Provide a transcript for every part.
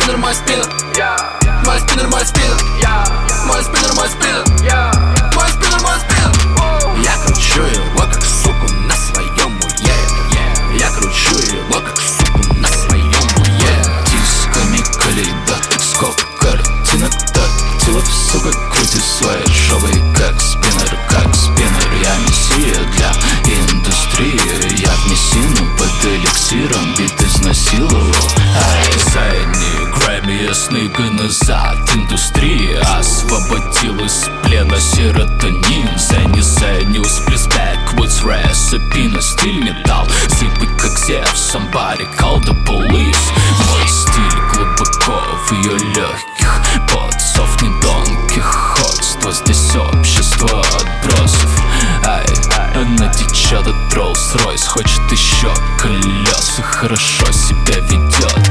мой спиннер. Мой спиннер, мой спиннер. Мой спиннер, мой спиннер. Мой спиннер, мой спиннер. Я кручу его как суку на своем уе. Я кручу его как суку на своем уе. Дисками калейдоскоп, картинок тактилов, сука, крутит свои шовы как спиннер, как спиннер. Я мессия для индустрии. Я в мессину под эликсиром бит изнасиловал. Задний Грэмми, ясный назад. Индустрия освободил из плена серотонин. Занюс плюс backwards recipe на стиль металл. Сыпать как Зевс, somebody call the police. Мой стиль глубоко в ее легких. Подсов не Дон Кихотство. Здесь общество отбросов. Она течет от Rolls-Royce. Хочет еще колес и хорошо себя ведет.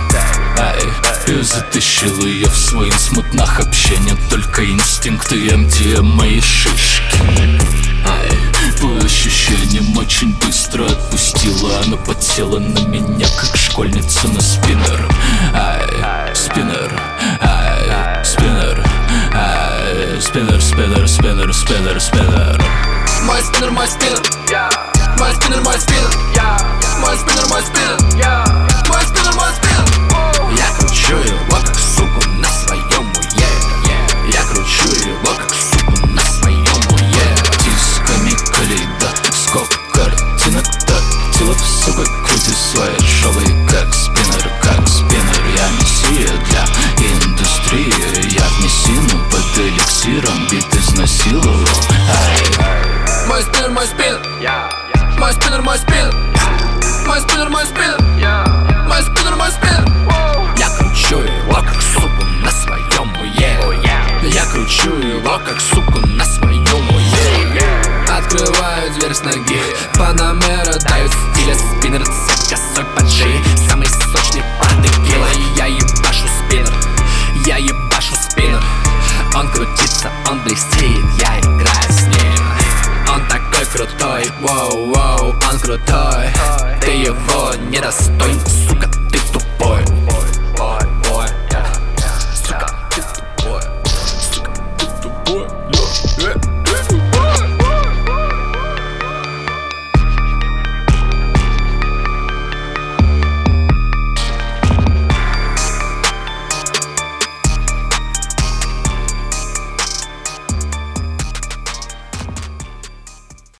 Я затащил ее в свой инсмутнах общения. Только инстинкты MDMA мои шишки. По ощущениям очень быстро отпустила. Она подсела на меня, как школьница на спиннер. Спиннер, спиннер, спиннер, спиннер, спиннер, спиннер, спиннер. Мой спиннер, мой спиннер.